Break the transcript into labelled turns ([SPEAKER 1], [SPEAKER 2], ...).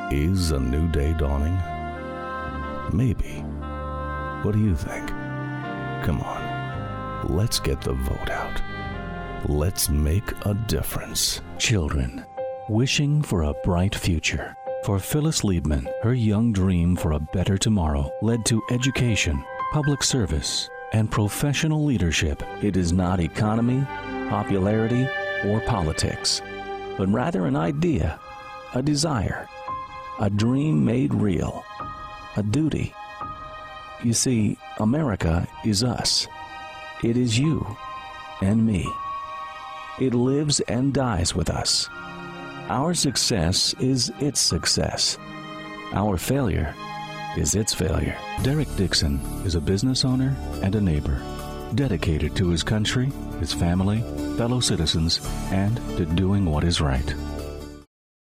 [SPEAKER 1] Is a new day dawning? Maybe. What do you think? Come on, let's get the vote out. Let's make a difference.
[SPEAKER 2] Children, wishing for a bright future. For Phyllis Liebman, her young dream for a better tomorrow led to education, public service, and professional leadership. It is not economy, popularity, or politics, but rather an idea, a desire, a dream made real, a duty. You see, America is us. It is you and me. It lives and dies with us. Our success is its success. Our failure is its failure. Derek Dixon is a business owner and a neighbor, dedicated to his country, his family, fellow citizens, and to doing what is right.